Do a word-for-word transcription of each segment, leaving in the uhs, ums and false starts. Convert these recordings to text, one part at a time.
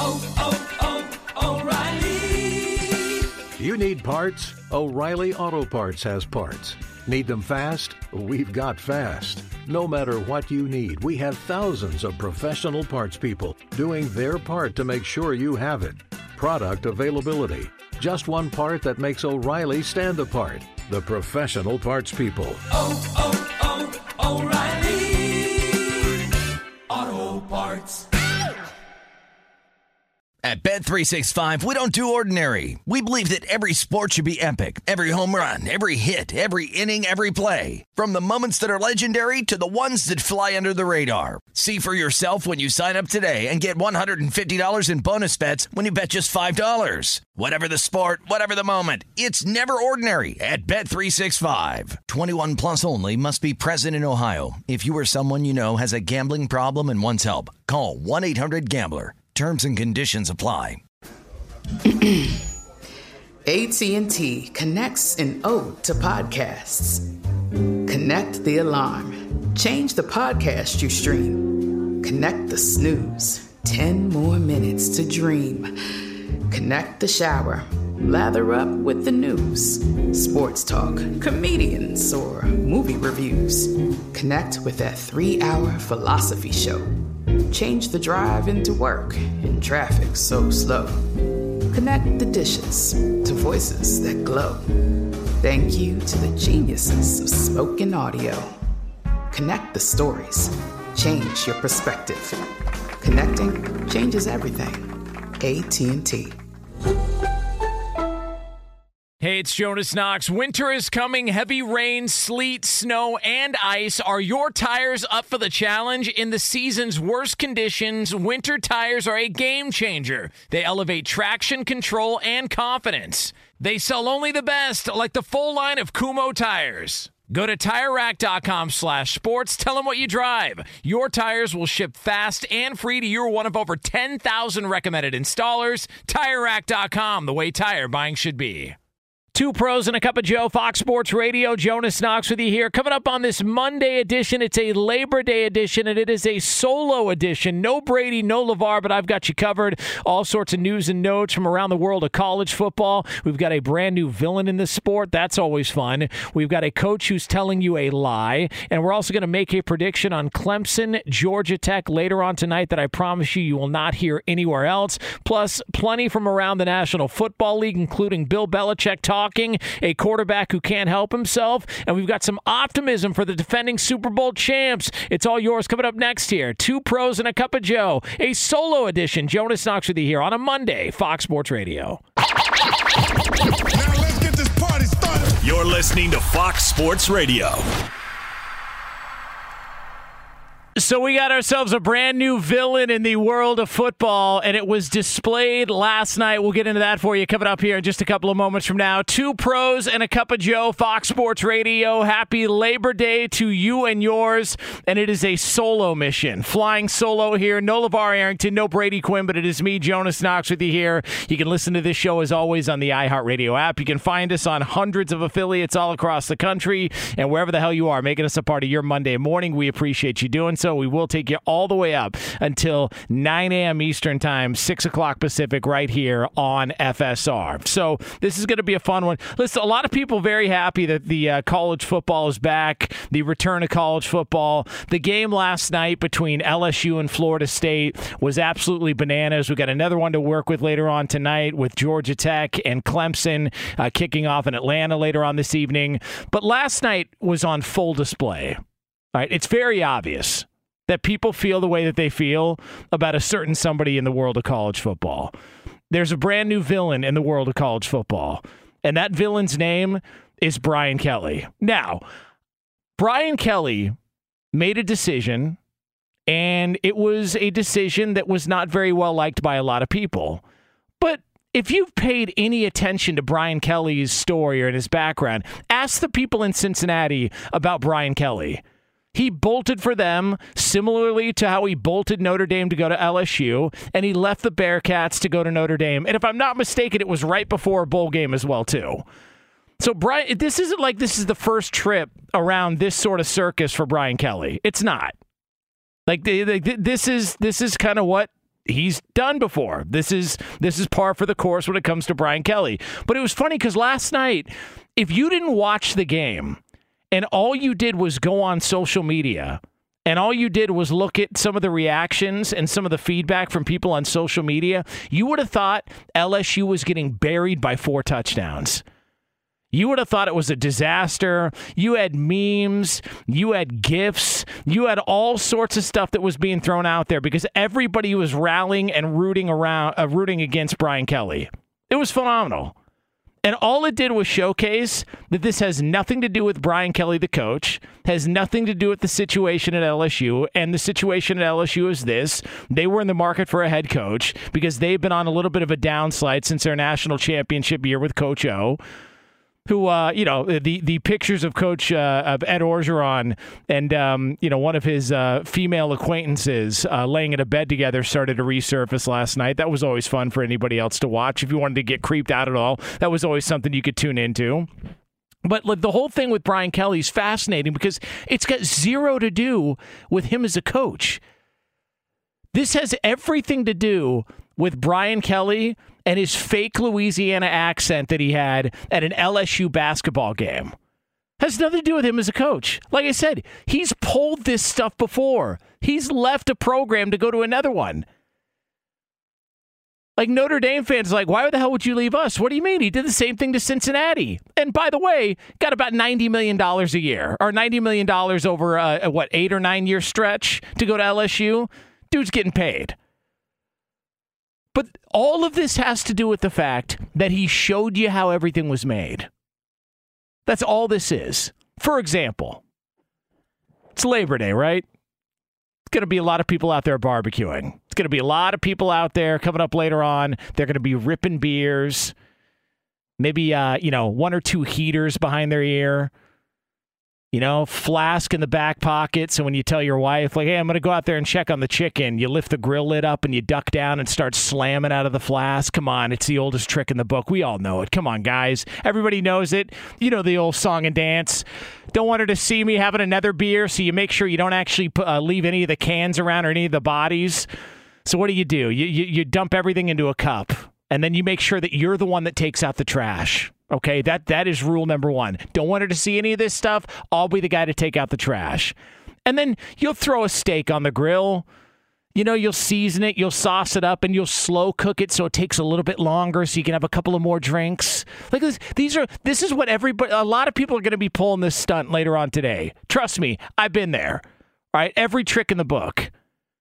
oh, oh, O'Reilly. You need parts? O'Reilly Auto Parts has parts. Need them fast? We've got fast. No matter what you need, we have thousands of professional parts people doing their part to make sure you have it. Product availability. Just one part that makes O'Reilly stand apart. The professional parts people. Oh, oh, oh, O'Reilly Auto Parts. At Bet three sixty-five, we don't do ordinary. We believe that every sport should be epic. Every home run, every hit, every inning, every play. From the moments that are legendary to the ones that fly under the radar. See for yourself when you sign up today and get one hundred fifty dollars in bonus bets when you bet just five dollars. Whatever the sport, whatever the moment, it's never ordinary at Bet three sixty-five. twenty-one plus only. Must be present in Ohio. If you or someone you know has a gambling problem and wants help, call one eight hundred gambler. Terms and conditions apply. A T and T connects an ode to podcasts. Connect the alarm. Change the podcast you stream. Connect the snooze. Ten more minutes to dream. Connect the shower. Lather up with the news. Sports talk, comedians, or movie reviews. Connect with that three-hour philosophy show. Change the drive into work in traffic so slow. Connect the dishes to voices that glow. Thank you to the geniuses of spoken audio. Connect the stories. Change your perspective. Connecting changes everything. A T and T. Hey, it's Jonas Knox. Winter is coming. Heavy rain, sleet, snow, and ice. Are your tires up for the challenge? In the season's worst conditions, winter tires are a game changer. They elevate traction, control, and confidence. They sell only the best, like the full line of Kumho tires. Go to TireRack.com slash sports. Tell them what you drive. Your tires will ship fast and free to your one of over ten thousand recommended installers. Tire Rack dot com, the way tire buying should be. Two pros and a cup of Joe, Fox Sports Radio. Jonas Knox with you here. Coming up on this Monday edition, it's a Labor Day edition, and it is a solo edition. No Brady, no LeVar, but I've got you covered. All sorts of news and notes from around the world of college football. We've got a brand new villain in the sport. That's always fun. We've got a coach who's telling you a lie, and we're also going to make a prediction on Clemson, Georgia Tech later on tonight that I promise you you will not hear anywhere else. Plus, plenty from around the National Football League, including Bill Belichick talking, a quarterback who can't help himself, and we've got some optimism for the defending Super Bowl champs. It's all yours coming up next here. Two pros and a cup of Joe, a solo edition. Jonas Knox with you here on a Monday, Fox Sports Radio. Now let's get this party started. You're listening to Fox Sports Radio. So we got ourselves a brand new villain in the world of football, and it was displayed last night. We'll get into that for you coming up here in just a couple of moments from now. Two pros and a cup of Joe, Fox Sports Radio. Happy Labor Day to you and yours, and it is a solo mission. Flying solo here. No LeVar Arrington, no Brady Quinn, but it is me, Jonas Knox, with you here. You can listen to this show, as always, on the iHeartRadio app. You can find us on hundreds of affiliates all across the country, and wherever the hell you are, making us a part of your Monday morning. We appreciate you doing so. We will take you all the way up until nine a.m. Eastern Time, six o'clock Pacific, right here on F S R. So this is going to be a fun one. Listen, a lot of people very happy that the uh, college football is back, the return of college football. The game last night between L S U and Florida State was absolutely bananas. We got another one to work with later on tonight with Georgia Tech and Clemson uh, kicking off in Atlanta later on this evening. But last night was on full display. All right, it's very obvious that people feel the way that they feel about a certain somebody in the world of college football. There's a brand new villain in the world of college football, and that villain's name is Brian Kelly. Now, Brian Kelly made a decision, and it was a decision that was not very well liked by a lot of people. But if you've paid any attention to Brian Kelly's story or his background, ask the people in Cincinnati about Brian Kelly. He bolted for them, similarly to how he bolted Notre Dame to go to L S U, and he left the Bearcats to go to Notre Dame. And if I'm not mistaken, it was right before a bowl game as well, too. So Brian, this isn't like this is the first trip around this sort of circus for Brian Kelly. It's not. Like, this is this is kind of what he's done before. This is this is par for the course when it comes to Brian Kelly. But it was funny because last night, if you didn't watch the game and all you did was go on social media and all you did was look at some of the reactions and some of the feedback from people on social media, you would have thought L S U was getting buried by four touchdowns. You would have thought it was a disaster. You had memes. You had GIFs. You had all sorts of stuff that was being thrown out there because everybody was rallying and rooting around, uh, rooting against Brian Kelly. It was phenomenal. And all it did was showcase that this has nothing to do with Brian Kelly, the coach, has nothing to do with the situation at L S U. And the situation at L S U is this. They were in the market for a head coach because they've been on a little bit of a downslide since their national championship year with Coach O. Who, uh, you know, the, the pictures of Coach uh, of Ed Orgeron and, um, you know, one of his uh, female acquaintances uh, laying in a bed together started to resurface last night. That was always fun for anybody else to watch. If you wanted to get creeped out at all, that was always something you could tune into. But like, the whole thing with Brian Kelly is fascinating because it's got zero to do with him as a coach. This has everything to do with Brian Kelly and his fake Louisiana accent that he had at an L S U basketball game. Has nothing to do with him as a coach. Like I said, he's pulled this stuff before. He's left a program to go to another one. Like Notre Dame fans like, why the hell would you leave us? What do you mean? He did the same thing to Cincinnati. And by the way, got about ninety million dollars a year, or ninety million dollars over a, a what, eight or nine year stretch to go to L S U. Dude's getting paid. But all of this has to do with the fact that he showed you how everything was made. That's all this is. For example, it's Labor Day, right? It's going to be a lot of people out there barbecuing. It's going to be a lot of people out there coming up later on. They're going to be ripping beers. Maybe, uh, you know, one or two heaters behind their ear. You know, flask in the back pocket. So when you tell your wife, like, hey, I'm going to go out there and check on the chicken, you lift the grill lid up and you duck down and start slamming out of the flask. Come on, it's the oldest trick in the book. We all know it. Come on, guys. Everybody knows it. You know the old song and dance. Don't want her to see me having another beer, so you make sure you don't actually uh, leave any of the cans around or any of the bodies. So what do you do? You, you, you dump everything into a cup, and then you make sure that you're the one that takes out the trash. Okay, that that is rule number one. Don't want her to see any of this stuff. I'll be the guy to take out the trash. And then you'll throw a steak on the grill. You know, you'll season it, you'll sauce it up, and you'll slow cook it so it takes a little bit longer so you can have a couple of more drinks. Like this, these are this is what everybody, a lot of people are going to be pulling this stunt later on today. Trust me, I've been there. All right, every trick in the book.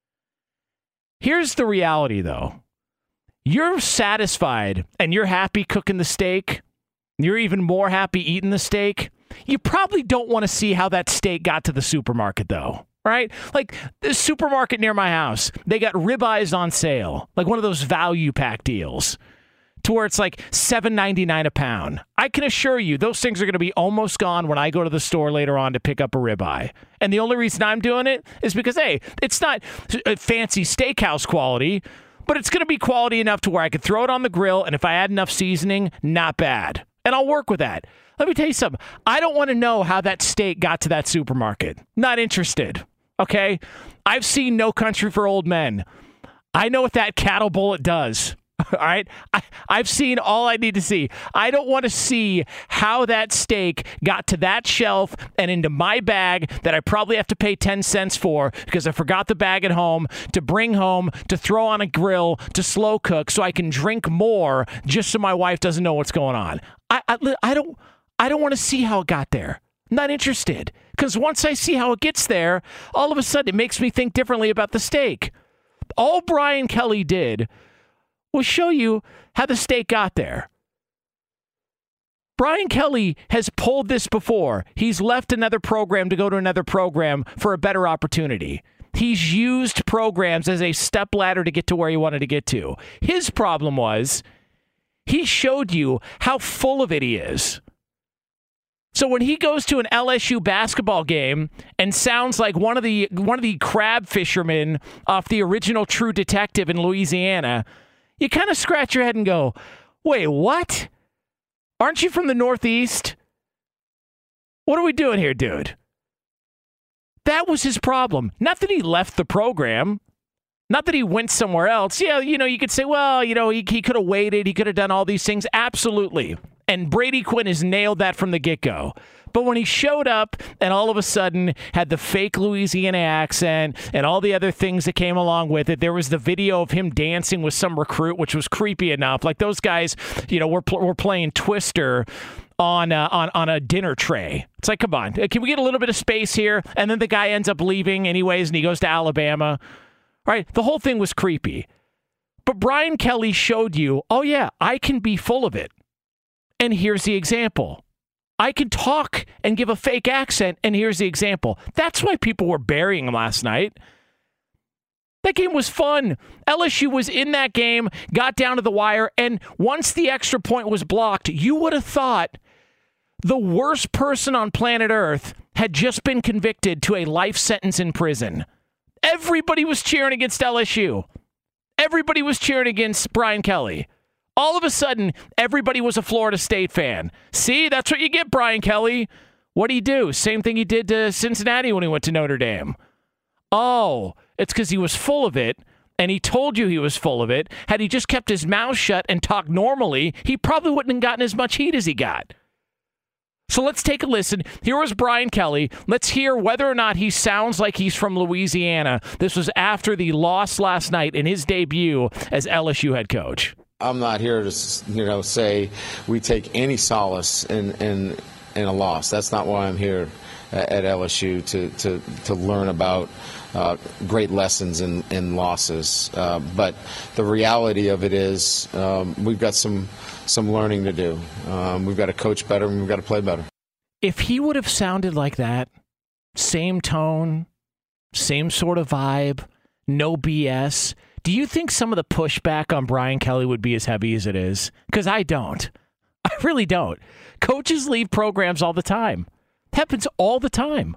Here's the reality, though. You're satisfied and you're happy cooking the steak. You're even more happy eating the steak. You probably don't want to see how that steak got to the supermarket, though, right? Like the supermarket near my house, they got ribeyes on sale, like one of those value pack deals, to where it's like seven ninety-nine a pound. I can assure you those things are going to be almost gone when I go to the store later on to pick up a ribeye. And the only reason I'm doing it is because, hey, it's not fancy steakhouse quality, but it's going to be quality enough to where I could throw it on the grill, and if I add enough seasoning, not bad. And I'll work with that. Let me tell you something. I don't want to know how that steak got to that supermarket. Not interested. Okay? I've seen No Country for Old Men. I know what that cattle bullet does. All right? I, I've seen all I need to see. I don't want to see how that steak got to that shelf and into my bag that I probably have to pay ten cents for because I forgot the bag at home to bring home, to throw on a grill, to slow cook so I can drink more just so my wife doesn't know what's going on. I, I, I don't I don't want to see how it got there. I'm not interested. Because once I see how it gets there, all of a sudden it makes me think differently about the steak. All Brian Kelly did was show you how the steak got there. Brian Kelly has pulled this before. He's left another program to go to another program for a better opportunity. He's used programs as a stepladder to get to where he wanted to get to. His problem was he showed you how full of it he is. So when he goes to an L S U basketball game and sounds like one of the one of the crab fishermen off the original True Detective in Louisiana, you kind of scratch your head and go, wait, what? Aren't you from the Northeast? What are we doing here, dude? That was his problem. Not that he left the program. Not that he went somewhere else. Yeah, you know, you could say, well, you know, he, he could have waited. He could have done all these things. Absolutely. And Brady Quinn has nailed that from the get-go. But when he showed up and all of a sudden had the fake Louisiana accent and all the other things that came along with it, there was the video of him dancing with some recruit, which was creepy enough. Like those guys, you know, were, pl- were playing Twister on, uh, on, on a dinner tray. It's like, come on, can we get a little bit of space here? And then the guy ends up leaving anyways, and he goes to Alabama. Right? The whole thing was creepy. But Brian Kelly showed you, oh yeah, I can be full of it. And here's the example. I can talk and give a fake accent, and here's the example. That's why people were burying him last night. That game was fun. L S U was in that game, got down to the wire, and once the extra point was blocked, you would have thought the worst person on planet Earth had just been convicted to a life sentence in prison. Everybody was cheering against L S U. Everybody was cheering against Brian Kelly. All of a sudden, everybody was a Florida State fan. See, that's what you get, Brian Kelly. What'd he do? Same thing he did to Cincinnati when he went to Notre Dame. Oh, it's because he was full of it, and he told you he was full of it. Had he just kept his mouth shut and talked normally, he probably wouldn't have gotten as much heat as he got. So let's take a listen. Here was Brian Kelly. Let's hear whether or not he sounds like he's from Louisiana. This was after the loss last night in his debut as L S U head coach. I'm not here to, you know, say we take any solace in in, in a loss. That's not why I'm here at L S U, to to, to learn about uh, great lessons in, in losses. Uh, but the reality of it is um, we've got some some learning to do. Um, we've got to coach better and we've got to play better. If he would have sounded like that, same tone, same sort of vibe, no B S, do you think some of the pushback on Brian Kelly would be as heavy as it is? Because I don't. I really don't. Coaches leave programs all the time. It happens all the time.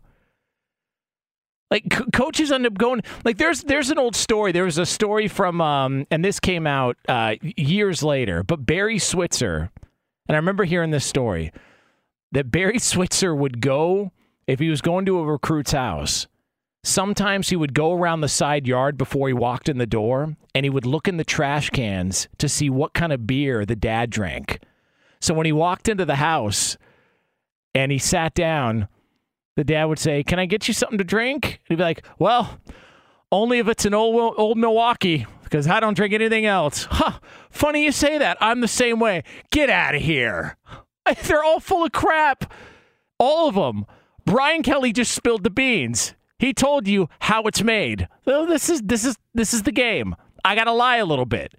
Like, co- coaches end up going, like, there's there's an old story. There was a story from, um, and this came out uh, years later, but Barry Switzer, and I remember hearing this story, that Barry Switzer would go, if he was going to a recruit's house, sometimes he would go around the side yard before he walked in the door, and he would look in the trash cans to see what kind of beer the dad drank. So when he walked into the house and he sat down, the dad would say, "Can I get you something to drink?" And he'd be like, "Well, only if it's an old old Milwaukee, because I don't drink anything else." Huh, funny you say that. I'm the same way. Get out of here. They're all full of crap. All of them. Brian Kelly just spilled the beans. He told you how it's made. So this is this is this is the game. I gotta lie a little bit.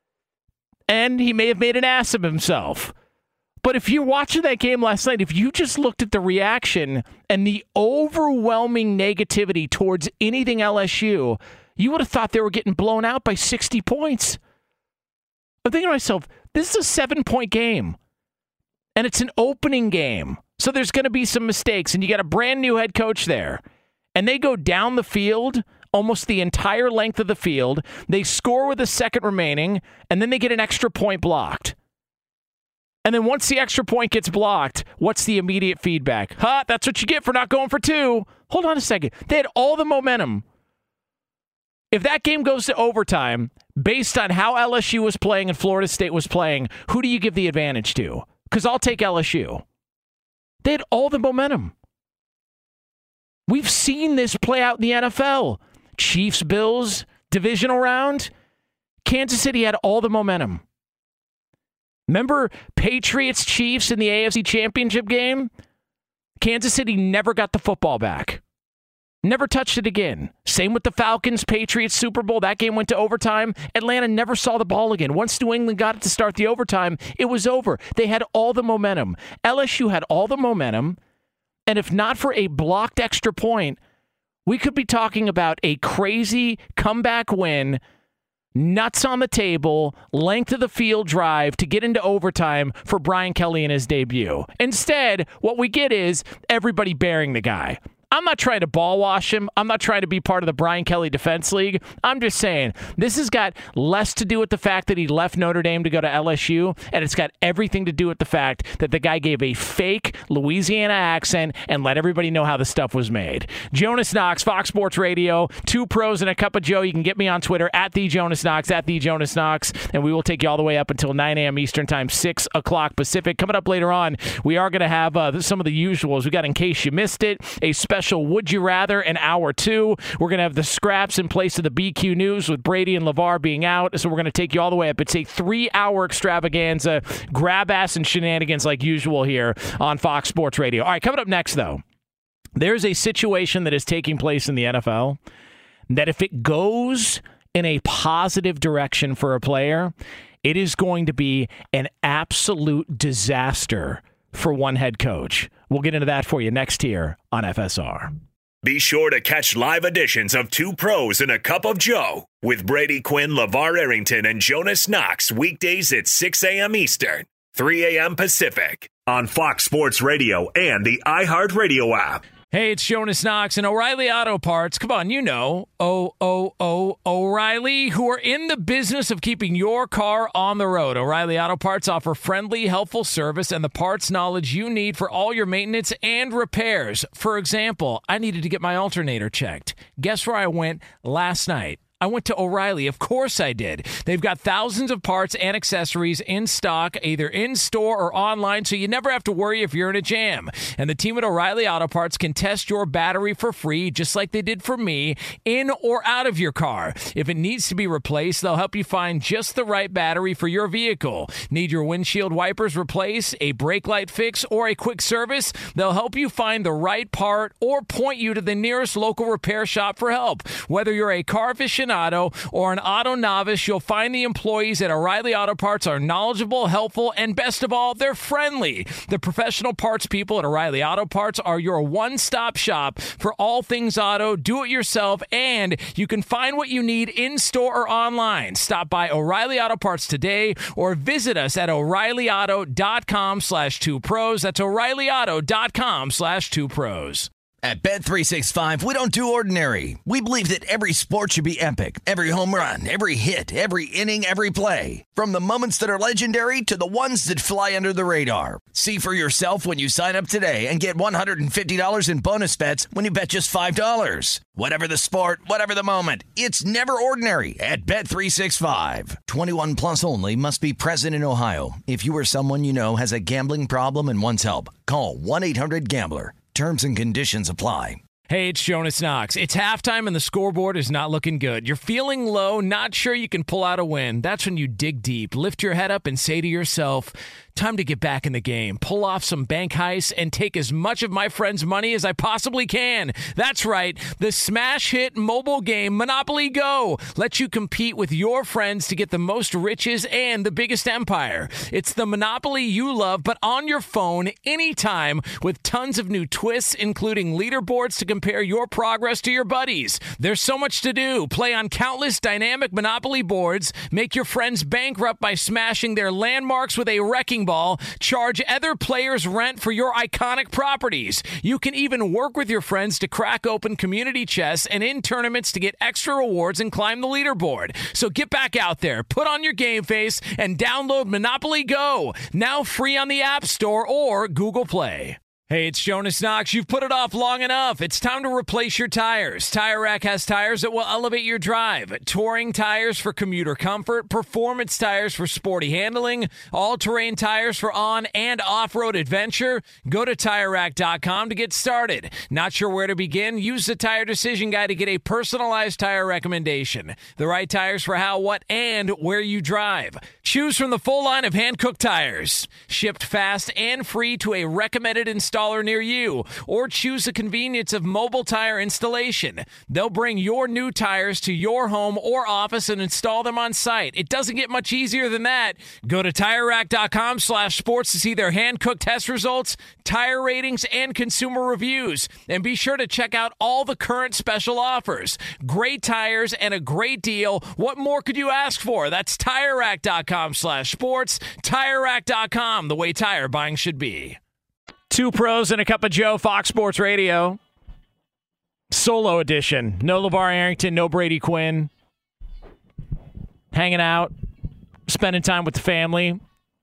And he may have made an ass of himself. But if you're watching that game last night, if you just looked at the reaction and the overwhelming negativity towards anything L S U, you would have thought they were getting blown out by sixty points. I'm thinking to myself, this is a seven-point game. And it's an opening game. So there's going to be some mistakes. And you got a brand new head coach there. And they go down the field, almost the entire length of the field. They score with a second remaining. And then they get an extra point blocked. And then once the extra point gets blocked, what's the immediate feedback? Huh, that's what you get for not going for two. Hold on a second. They had all the momentum. If that game goes to overtime, based on how L S U was playing and Florida State was playing, who do you give the advantage to? Because I'll take L S U. They had all the momentum. We've seen this play out in the N F L. Chiefs, Bills, divisional round. Kansas City had all the momentum. Remember Patriots, Chiefs in the A F C Championship game? Kansas City never got the football back. Never touched it again. Same with the Falcons, Patriots, Super Bowl. That game went to overtime. Atlanta never saw the ball again. Once New England got it to start the overtime, it was over. They had all the momentum. L S U had all the momentum. And if not for a blocked extra point, we could be talking about a crazy comeback win, nuts on the table, length of the field drive to get into overtime for Brian Kelly in his debut. Instead, what we get is everybody burying the guy. I'm not trying to ball wash him. I'm not trying to be part of the Brian Kelly Defense League. I'm just saying this has got less to do with the fact that he left Notre Dame to go to L S U, and it's got everything to do with the fact that the guy gave a fake Louisiana accent and let everybody know how the stuff was made. Jonas Knox, Fox Sports Radio, two pros and a cup of Joe. You can get me on Twitter at the Jonas Knox, at the Jonas Knox, and we will take you all the way up until nine a.m. Eastern Time, six o'clock Pacific. Coming up later on, we are going to have uh, some of the usuals. We got In Case You Missed It, a special Would You Rather in hour two. We're going to have the scraps in place of the B Q News with Brady and LeVar being out. So we're going to take you all the way up. It's a three-hour extravaganza, grab ass and shenanigans like usual here on Fox Sports Radio. All right, coming up next, though, there's a situation that is taking place in the N F L that if it goes in a positive direction for a player, it is going to be an absolute disaster for one head coach. We'll get into that for you next here on F S R. Be sure to catch live editions of Two Pros and a Cup of Joe with Brady Quinn, LeVar Arrington, and Jonas Knox weekdays at six a.m. Eastern, three a.m. Pacific on Fox Sports Radio and the iHeartRadio app. Hey, it's Jonas Knox and O'Reilly Auto Parts. Come on, you know, O O O O'Reilly, who are in the business of keeping your car on the road. O'Reilly Auto Parts offer friendly, helpful service and the parts knowledge you need for all your maintenance and repairs. For example, I needed to get my alternator checked. Guess where I went last night? I went to O'Reilly. Of course I did. They've got thousands of parts and accessories in stock, either in store or online, so you never have to worry if you're in a jam. And the team at O'Reilly Auto Parts can test your battery for free, just like they did for me, in or out of your car. If it needs to be replaced, they'll help you find just the right battery for your vehicle. Need your windshield wipers replaced, a brake light fix, or a quick service? They'll help you find the right part or point you to the nearest local repair shop for help. Whether you're a car aficionado or an auto novice, you'll find the employees at O'Reilly Auto Parts are knowledgeable, helpful, and best of all, they're friendly. The professional parts people at O'Reilly Auto Parts are your one-stop shop for all things auto, do-it-yourself, and you can find what you need in-store or online. Stop by O'Reilly Auto Parts today or visit us at O'Reillyauto.com slash two pros. That's O'Reillyauto.com slash two pros. At Bet three sixty-five, we don't do ordinary. We believe that every sport should be epic. Every home run, every hit, every inning, every play. From the moments that are legendary to the ones that fly under the radar. See for yourself when you sign up today and get one hundred fifty dollars in bonus bets when you bet just five dollars. Whatever the sport, whatever the moment, it's never ordinary at Bet three sixty-five. twenty-one plus only. Must be present in Ohio. If you or someone you know has a gambling problem and wants help, call one eight hundred gambler. Terms and conditions apply. Hey, it's Jonas Knox. It's halftime and the scoreboard is not looking good. You're feeling low, not sure you can pull out a win. That's when you dig deep, lift your head up and say to yourself, time to get back in the game, pull off some bank heists, and take as much of my friends' money as I possibly can. That's right. The smash hit mobile game Monopoly Go lets you compete with your friends to get the most riches and the biggest empire. It's the Monopoly you love, but on your phone anytime with tons of new twists, including leaderboards to compare your progress to your buddies. There's so much to do. Play on countless dynamic Monopoly boards, make your friends bankrupt by smashing their landmarks with a wrecking ball, charge other players rent for your iconic properties. You can even work with your friends to crack open community chests and in tournaments to get extra rewards and climb the leaderboard. So get back out there, put on your game face, and download Monopoly Go, now free on the App Store or Google Play. Hey, it's Jonas Knox. You've put it off long enough. It's time to replace your tires. Tire Rack has tires that will elevate your drive. Touring tires for commuter comfort, performance tires for sporty handling, all-terrain tires for on- and off-road adventure. Go to Tire Rack dot com to get started. Not sure where to begin? Use the Tire Decision Guide to get a personalized tire recommendation. The right tires for how, what, and where you drive. Choose from the full line of hand-cooked tires. Shipped fast and free to a recommended installer near you, or choose the convenience of mobile tire installation. They'll bring your new tires to your home or office and install them on site. It doesn't get much easier than that. Go to Tire Rack dot com slash sports to see their hand-cooked test results, tire ratings, and consumer reviews. And be sure to check out all the current special offers. Great tires and a great deal. What more could you ask for? That's Tire Rack dot com slash sports. Tire Rack dot com, the way tire buying should be. Two pros and a cup of Joe, Fox Sports Radio. Solo edition. No LeVar Arrington, no Brady Quinn. Hanging out, spending time with the family.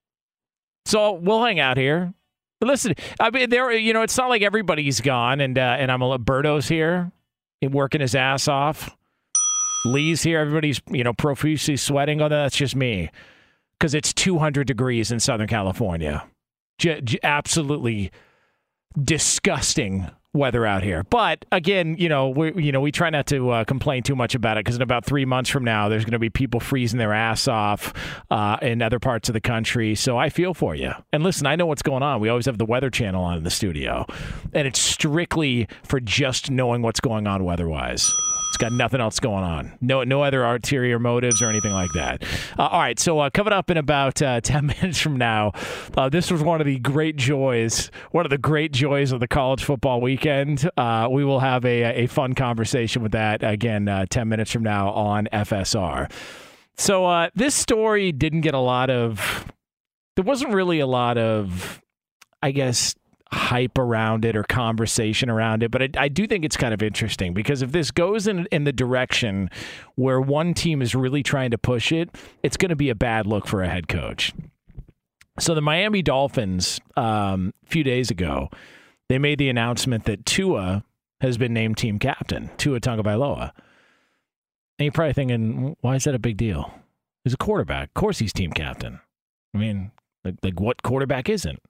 So we'll hang out here. But listen, I mean, there. You know, it's not like everybody's gone, and uh, and I'm a Berto's here, working his ass off. Lee's here. Everybody's, you know, profusely sweating. Oh, that's just me, because it's two hundred degrees in Southern California. J- j- absolutely disgusting weather out here. But again, you know, we you know we try not to uh, complain too much about it, because in about three months from now, there's going to be people freezing their ass off uh, in other parts of the country. So I feel for you. And listen, I know what's going on. We always have the Weather Channel on in the studio, and it's strictly for just knowing what's going on weather-wise. It's got nothing else going on. No no other ulterior motives or anything like that. Uh, all right, so uh, coming up in about uh, ten minutes from now, uh, this was one of the great joys, one of the great joys of the college football weekend. Uh, we will have a, a fun conversation with that, again, uh, ten minutes from now on F S R. So uh, this story didn't get a lot of, there wasn't really a lot of, I guess, hype around it or conversation around it, but I, I do think it's kind of interesting, because if this goes in in the direction where one team is really trying to push it, it's going to be a bad look for a head coach. So the Miami Dolphins, um, a few days ago, they made the announcement that Tua has been named team captain, Tua Tagovailoa. And you're probably thinking, why is that a big deal? He's a quarterback. Of course he's team captain. I mean, like, like what quarterback isn't?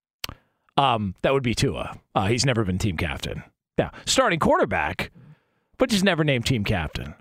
Um, that would be Tua. Uh, he's never been team captain. Now, starting quarterback, but just never named team captain.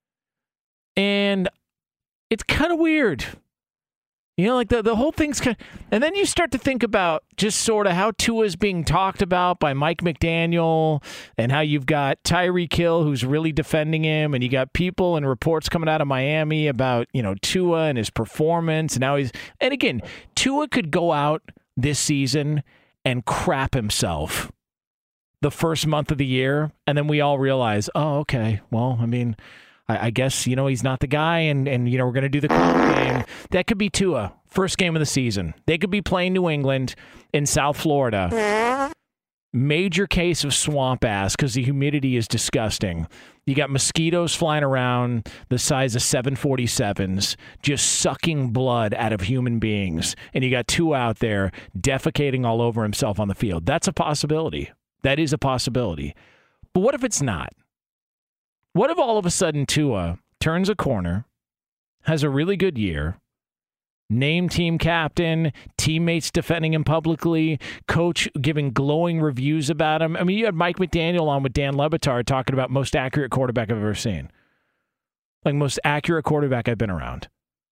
And it's kind of weird. You know, like the, the whole thing's kind of... And then you start to think about just sort of how Tua is being talked about by Mike McDaniel, and how you've got Tyreek Hill, who's really defending him, and you got people and reports coming out of Miami about, you know, Tua and his performance. And now he's... And again, Tua could go out this season and crap himself the first month of the year, and then we all realize, oh, okay, well, I mean, I, I guess, you know, he's not the guy, and, and you know, we're going to do the clone game. That could be Tua, first game of the season. They could be playing New England in South Florida. Major case of swamp ass, because the humidity is disgusting. You got mosquitoes flying around the size of seven forty-sevens, just sucking blood out of human beings. And you got Tua out there defecating all over himself on the field. That's a possibility. That is a possibility. But what if it's not? What if all of a sudden Tua turns a corner, has a really good year, named team captain, teammates defending him publicly, coach giving glowing reviews about him. I mean, you had Mike McDaniel on with Dan Le Batard talking about most accurate quarterback I've ever seen. Like, most accurate quarterback I've been around.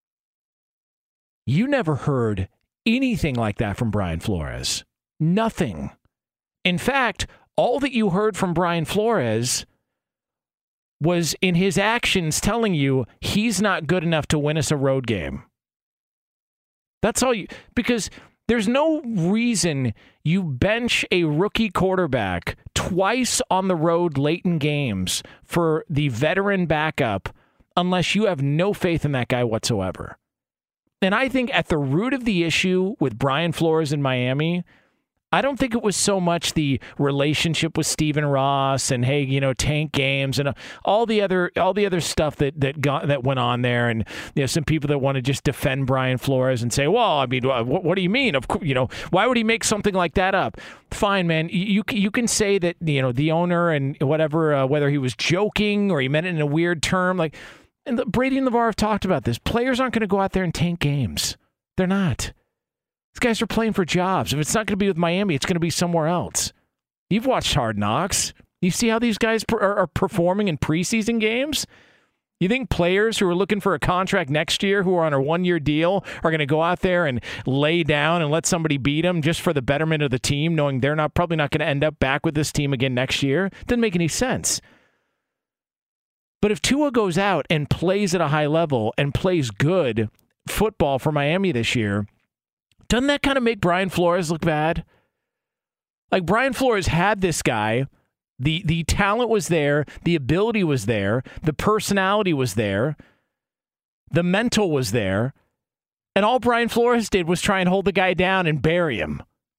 You never heard anything like that from Brian Flores. Nothing. In fact, all that you heard from Brian Flores was in his actions telling you he's not good enough to win us a road game. That's all you, because there's no reason you bench a rookie quarterback twice on the road late in games for the veteran backup unless you have no faith in that guy whatsoever. And I think at the root of the issue with Brian Flores in Miami, I don't think it was so much the relationship with Stephen Ross and, hey, you know, tank games and all the other all the other stuff that that got that went on there, and you know, some people that want to just defend Brian Flores and say, well, I mean, what, what do you mean? Of course, you know, why would he make something like that up? Fine, man. You you can say that, you know, the owner and whatever, uh, whether he was joking or he meant it in a weird term, like, and the, Brady and LeVar have talked about this. Players aren't going to go out there and tank games. They're not. These guys are playing for jobs. If it's not going to be with Miami, it's going to be somewhere else. You've watched Hard Knocks. You see how these guys per- are performing in preseason games? You think players who are looking for a contract next year, who are on a one-year deal, are going to go out there and lay down and let somebody beat them just for the betterment of the team, knowing they're not probably not going to end up back with this team again next year? Doesn't make any sense. But if Tua goes out and plays at a high level and plays good football for Miami this year, doesn't that kind of make Brian Flores look bad? Like, Brian Flores had this guy. The the talent was there. The ability was there. The personality was there. The mental was there. And all Brian Flores did was try and hold the guy down and bury him.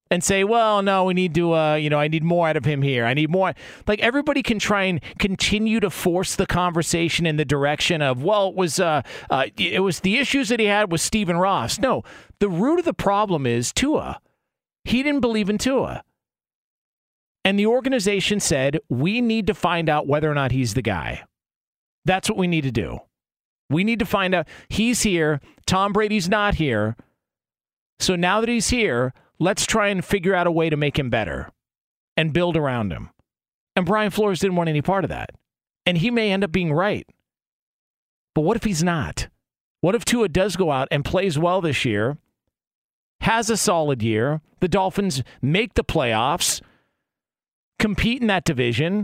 and say, well, no, we need to, uh, you know, I need more out of him here. I need more. Like, everybody can try and continue to force the conversation in the direction of, well, it was, uh, uh, it was the issues that he had with Stephen Ross. No, the root of the problem is Tua. He didn't believe in Tua. And the organization said, we need to find out whether or not he's the guy. That's what we need to do. We need to find out. He's here. Tom Brady's not here. So now that he's here, let's try and figure out a way to make him better and build around him. And Brian Flores didn't want any part of that. And he may end up being right. But what if he's not? What if Tua does go out and plays well this year, has a solid year, the Dolphins make the playoffs, compete in that division?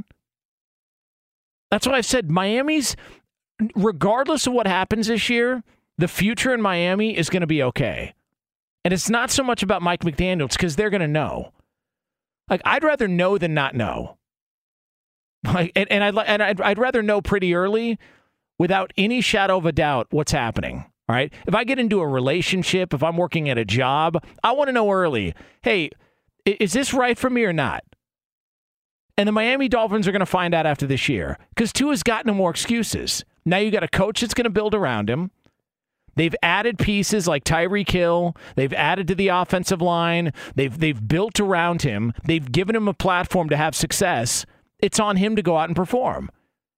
That's why I've said Miami's, regardless of what happens this year, the future in Miami is going to be okay. And it's not so much about Mike McDaniels because they're going to know. Like, I'd rather know than not know. Like, and, and, I'd, and I'd, I'd rather know pretty early without any shadow of a doubt what's happening. All right. If I get into a relationship, if I'm working at a job, I want to know early, hey, is this right for me or not? And the Miami Dolphins are going to find out after this year because Tua's got no more excuses. Now you got a coach that's going to build around him. They've added pieces like Tyreek Hill. They've added to the offensive line. They've they've built around him. They've given him a platform to have success. It's on him to go out and perform.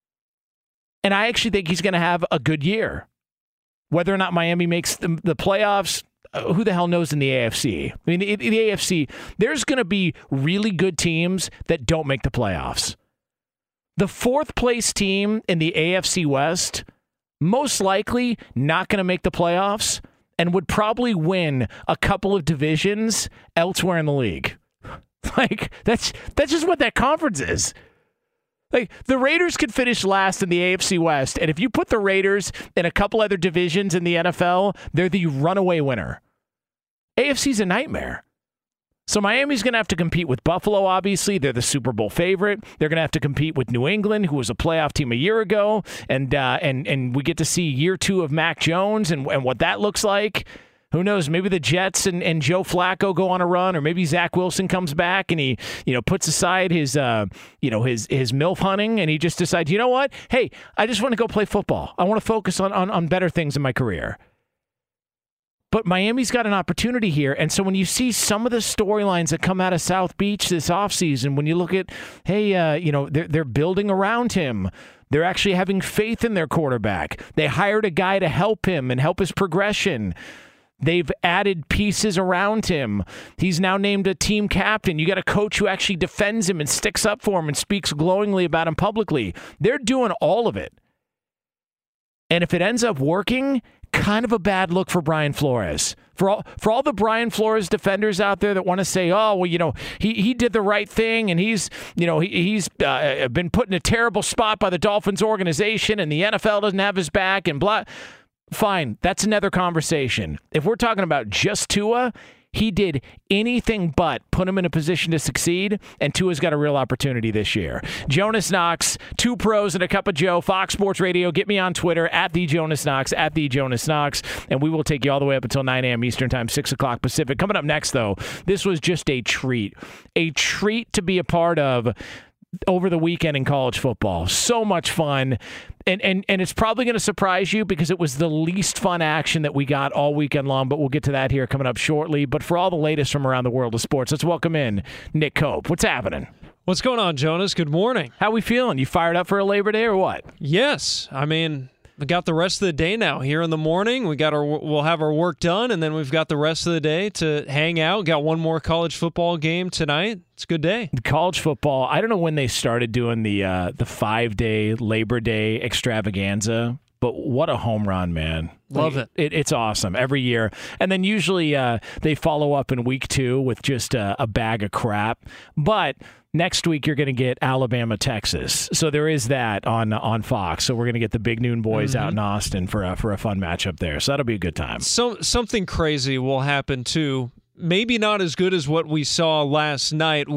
And I actually think he's going to have a good year. Whether or not Miami makes the, the playoffs, uh, who the hell knows in the A F C? I mean, the, the A F C, there's going to be really good teams that don't make the playoffs. The fourth place team in the A F C West, most likely not going to make the playoffs and would probably win a couple of divisions elsewhere in the league. Like, that's that's just what that conference is. Like, the Raiders could finish last in the A F C West, and if you put the Raiders in a couple other divisions in the N F L, they're the runaway winner. A F C's a nightmare. So Miami's going to have to compete with Buffalo, obviously. They're the Super Bowl favorite. They're going to have to compete with New England, who was a playoff team a year ago, and uh, and and we get to see year two of Mac Jones and, and what that looks like. Who knows? Maybe the Jets and, and Joe Flacco go on a run, or maybe Zach Wilson comes back and he, you know, puts aside his, uh, you know, his his MILF hunting, and he just decides, you know what? Hey, I just want to go play football. I want to focus on, on on better things in my career. But Miami's got an opportunity here, and so when you see some of the storylines that come out of South Beach this offseason, when you look at, hey, uh, you know, they're they're building around him. They're actually having faith in their quarterback. They hired a guy to help him and help his progression. They've added pieces around him. He's now named a team captain. You got a coach who actually defends him and sticks up for him and speaks glowingly about him publicly. They're doing all of it. And if it ends up working, kind of a bad look for Brian Flores. For all for all the Brian Flores defenders out there that want to say, oh, well, you know, he, he did the right thing, and he's, you know, he, he's uh, been put in a terrible spot by the Dolphins organization, and the N F L doesn't have his back, and blah. Fine, that's another conversation. If we're talking about just Tua, he did anything but put him in a position to succeed, and Tua's got a real opportunity this year. Jonas Knox, two pros and a cup of Joe, Fox Sports Radio. Get me on Twitter, at the Jonas Knox, at the Jonas Knox, and we will take you all the way up until nine a.m. Eastern Time, six o'clock Pacific. Coming up next, though, this was just a treat. A treat to be a part of over the weekend in college football. So much fun. And and and it's probably going to surprise you because it was the least fun action that we got all weekend long, but we'll get to that here coming up shortly. But for all the latest from around the world of sports, let's welcome in Nick Cope. What's happening? What's going on, Jonas? Good morning. How we feeling? You fired up for a Labor Day or what? Yes. I mean, we got the rest of the day now. Here in the morning, we got our we'll have our work done, and then we've got the rest of the day to hang out. Got one more college football game tonight. It's a good day. College football. I don't know when they started doing the uh, the five day Labor Day extravaganza, but what a home run, man! Love like, it. it. It's awesome every year, and then usually uh, they follow up in week two with just a, a bag of crap, but. Next week, you're going to get Alabama, Texas. So there is that on on Fox. So we're going to get the Big Noon Boys mm-hmm. out in Austin for a, for a fun matchup there. So that'll be a good time. So something crazy will happen, too. Maybe not as good as what we saw last night, which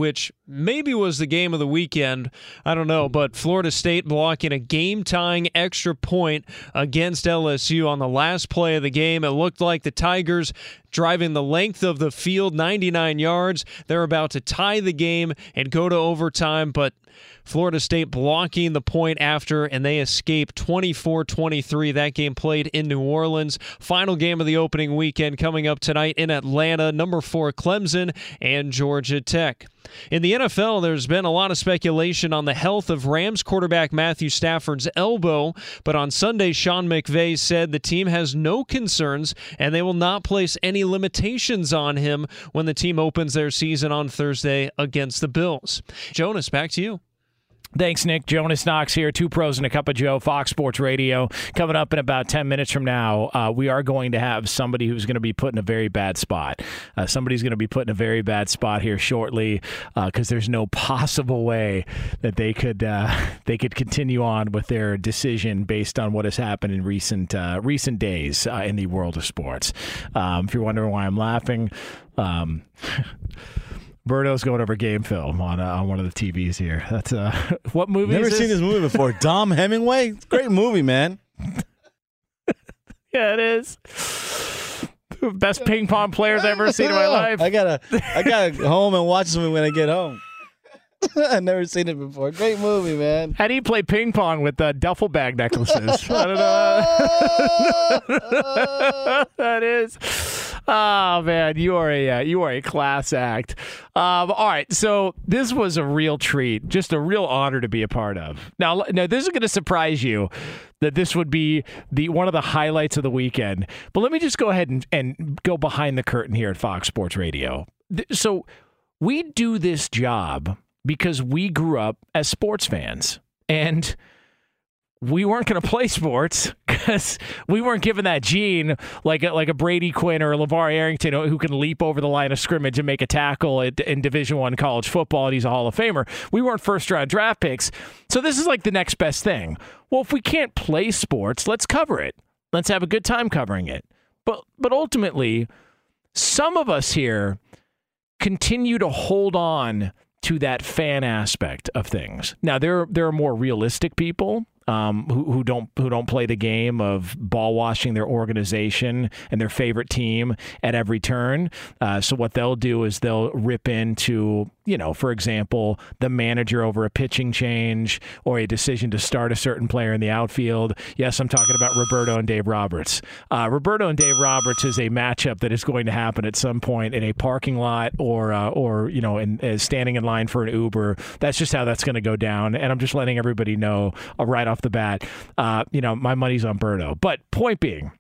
maybe was the game of the weekend. I don't know, but Florida State blocking a game-tying extra point against L S U on the last play of the game. It looked like the Tigers driving the length of the field, ninety-nine yards. They're about to tie the game and go to overtime, but Florida State blocking the point after, and they escape twenty-four twenty-three. That game played in New Orleans. Final game of the opening weekend coming up tonight in Atlanta. Number four Clemson and Georgia Tech. In the N F L, there's been a lot of speculation on the health of Rams quarterback Matthew Stafford's elbow, but on Sunday, Sean McVay said the team has no concerns and they will not place any limitations on him when the team opens their season on Thursday against the Bills. Jonas, back to you. Thanks, Nick. Jonas Knox here, Two Pros and a Cup of Joe, Fox Sports Radio. Coming up in about ten minutes from now, uh, we are going to have somebody who's going to be put in a very bad spot. Uh, somebody's going to be put in a very bad spot here shortly because uh, there's no possible way that they could uh, they could continue on with their decision based on what has happened in recent uh, recent days uh, in the world of sports. Um, if you're wondering why I'm laughing, um, Berto's going over game film on uh, on one of the T Vs here. That's uh, what movie? Never is seen this? this movie before. Dom Hemingway, great movie, man. Yeah, it is. Best ping pong players I've ever seen in my life. I gotta, I gotta go home and watch something when I get home. I've never seen it before. Great movie, man. How do you play ping pong with uh, duffel bag necklaces? I don't know. That is. Oh man, you are a uh, you are a class act. Um, all right, so this was a real treat, just a real honor to be a part of. Now, now this is going to surprise you that this would be the one of the highlights of the weekend. But let me just go ahead and, and go behind the curtain here at Fox Sports Radio. So we do this job because we grew up as sports fans, and we weren't going to play sports because we weren't given that gene like a, like a Brady Quinn or a LeVar Arrington who can leap over the line of scrimmage and make a tackle at, in Division One college football, and he's a Hall of Famer. We weren't first-round draft picks, so this is like the next best thing. Well, if we can't play sports, let's cover it. Let's have a good time covering it. But but ultimately, some of us here continue to hold on to that fan aspect of things. Now, there there are more realistic people um, who, who don't who don't play the game of ball washing their organization and their favorite team at every turn. Uh, so what they'll do is they'll rip into, you know, for example, the manager over a pitching change or a decision to start a certain player in the outfield. Yes, I'm talking about Roberto and Dave Roberts. Uh, Roberto and Dave Roberts is a matchup that is going to happen at some point in a parking lot or uh, or you know, in, uh, standing in line for an Uber. That's just how that's going to go down. And I'm just letting everybody know uh, right off the bat, uh, you know, my money's on Berto. But point being,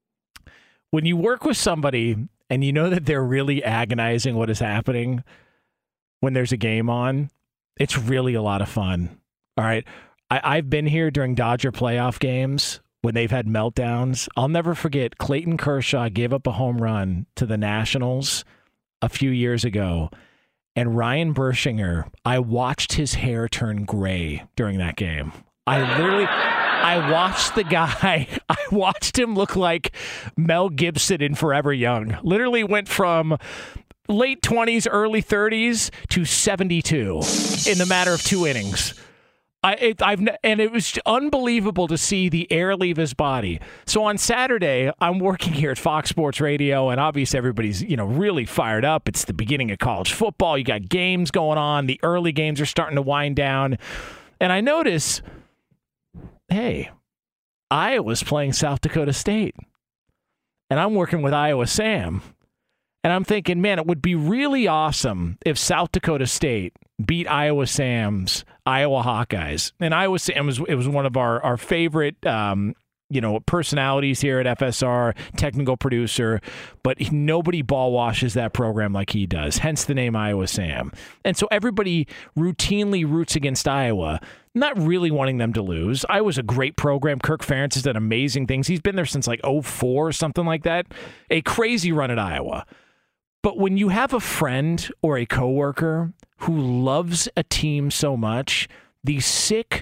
when you work with somebody and you know that they're really agonizing what is happening when there's a game on, it's really a lot of fun. All right. I, I've been here during Dodger playoff games when they've had meltdowns. I'll never forget Clayton Kershaw gave up a home run to the Nationals a few years ago. And Ryan Bershinger, I watched his hair turn gray during that game. I literally, I watched the guy, I watched him look like Mel Gibson in Forever Young. Literally went from late twenties, early thirties to seventy-two in the matter of two innings. I, it, I've and it was unbelievable to see the air leave his body. So on Saturday, I'm working here at Fox Sports Radio, and obviously everybody's, you know, really fired up. It's the beginning of college football. You got games going on. The early games are starting to wind down, and I notice, hey, Iowa's playing South Dakota State, and I'm working with Iowa Sam. And I'm thinking, man, it would be really awesome if South Dakota State beat Iowa Sam's Iowa Hawkeyes. And Iowa Sam was, it was one of our, our favorite, um, you know, personalities here at F S R, technical producer, but nobody ball washes that program like he does, hence the name Iowa Sam. And so everybody routinely roots against Iowa, not really wanting them to lose. Iowa's a great program. Kirk Ferentz has done amazing things. He's been there since like oh four or something like that. A crazy run at Iowa. But when you have a friend or a coworker who loves a team so much, the sick,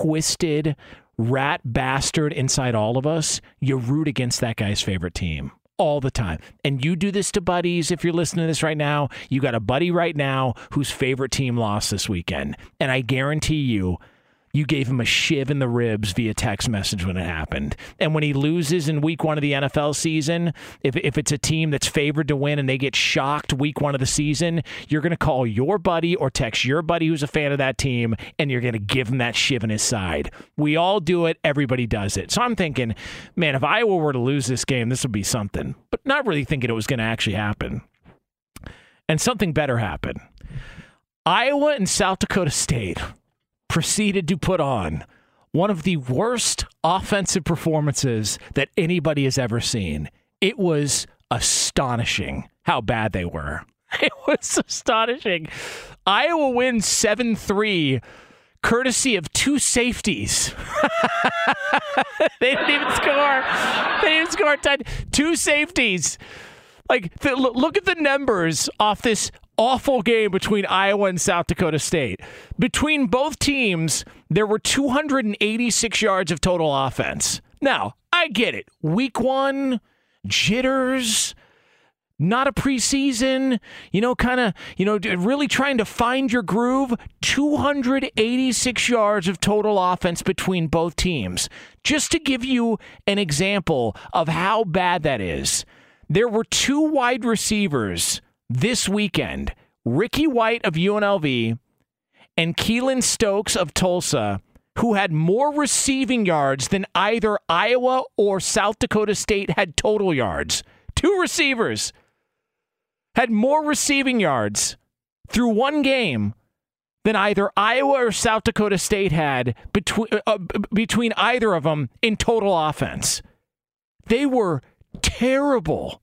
twisted rat bastard inside all of us, you root against that guy's favorite team. all the time. And you do this to buddies. If you're listening to this right now, you got a buddy right now whose favorite team lost this weekend. And I guarantee you, you gave him a shiv in the ribs via text message when it happened. And when he loses in week one of the N F L season, if, if it's a team that's favored to win and they get shocked week one of the season, you're going to call your buddy or text your buddy who's a fan of that team, and you're going to give him that shiv in his side. We all do it. Everybody does it. So I'm thinking, man, if Iowa were to lose this game, this would be something. But not really thinking it was going to actually happen. And something better happened. Iowa and South Dakota State proceeded to put on one of the worst offensive performances that anybody has ever seen. It was astonishing how bad they were. It was astonishing. Iowa wins seven three, courtesy of two safeties. They didn't even score. They didn't score ten. Two safeties. Like, th- look at the numbers off this awful game between Iowa and South Dakota State. Between both teams, there were two hundred eighty-six yards of total offense. Now, I get it. Week one, jitters, not a preseason, you know, kind of, you know, really trying to find your groove. two hundred eighty-six yards of total offense between both teams. Just to give you an example of how bad that is, there were two wide receivers this weekend, Ricky White of U N L V and Keelan Stokes of Tulsa, who had more receiving yards than either Iowa or South Dakota State had total yards. Two receivers had more receiving yards through one game than either Iowa or South Dakota State had between uh, between either of them in total offense. They were terrible.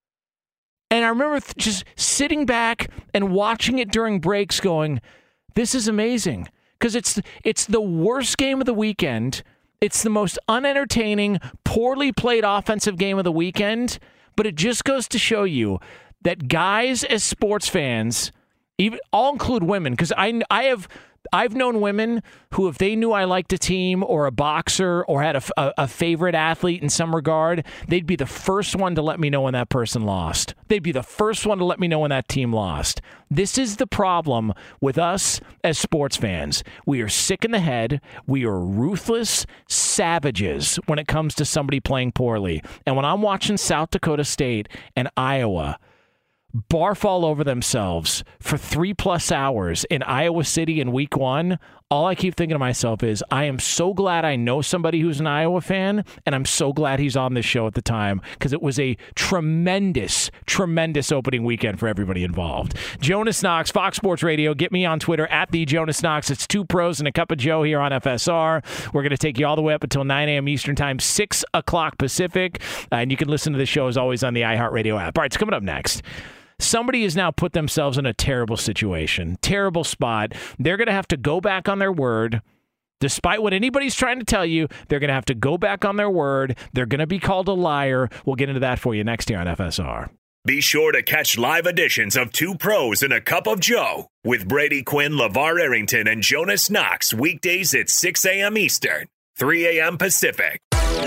And I remember th- just sitting back and watching it during breaks going, this is amazing. Because it's, it's the worst game of the weekend. It's the most unentertaining, poorly played offensive game of the weekend. But it just goes to show you that guys as sports fans, even I'll include women, because I, I have... I've known women who, if they knew I liked a team or a boxer or had a, a, a favorite athlete in some regard, they'd be the first one to let me know when that person lost. They'd be the first one to let me know when that team lost. This is the problem with us as sports fans. We are sick in the head. We are ruthless savages when it comes to somebody playing poorly. And when I'm watching South Dakota State and Iowa barf all over themselves for three plus hours in Iowa City in week one, all I keep thinking to myself is, I am so glad I know somebody who's an Iowa fan, and I'm so glad he's on this show at the time, because it was a tremendous, tremendous opening weekend for everybody involved. Jonas Knox, Fox Sports Radio. Get me on Twitter at the Jonas Knox. It's Two Pros and a Cup of Joe here on F S R. We're going to take you all the way up until nine a.m. Eastern Time, six o'clock Pacific, uh, and you can listen to the show as always on the iHeartRadio app. All right, it's coming up next. Somebody has now put themselves in a terrible situation, terrible spot. They're going to have to go back on their word. Despite what anybody's trying to tell you, they're going to have to go back on their word. They're going to be called a liar. We'll get into that for you next year on F S R. Be sure to catch live editions of Two Pros and a Cup of Joe with Brady Quinn, LeVar Arrington, and Jonas Knox weekdays at six a.m. Eastern, three a.m. Pacific.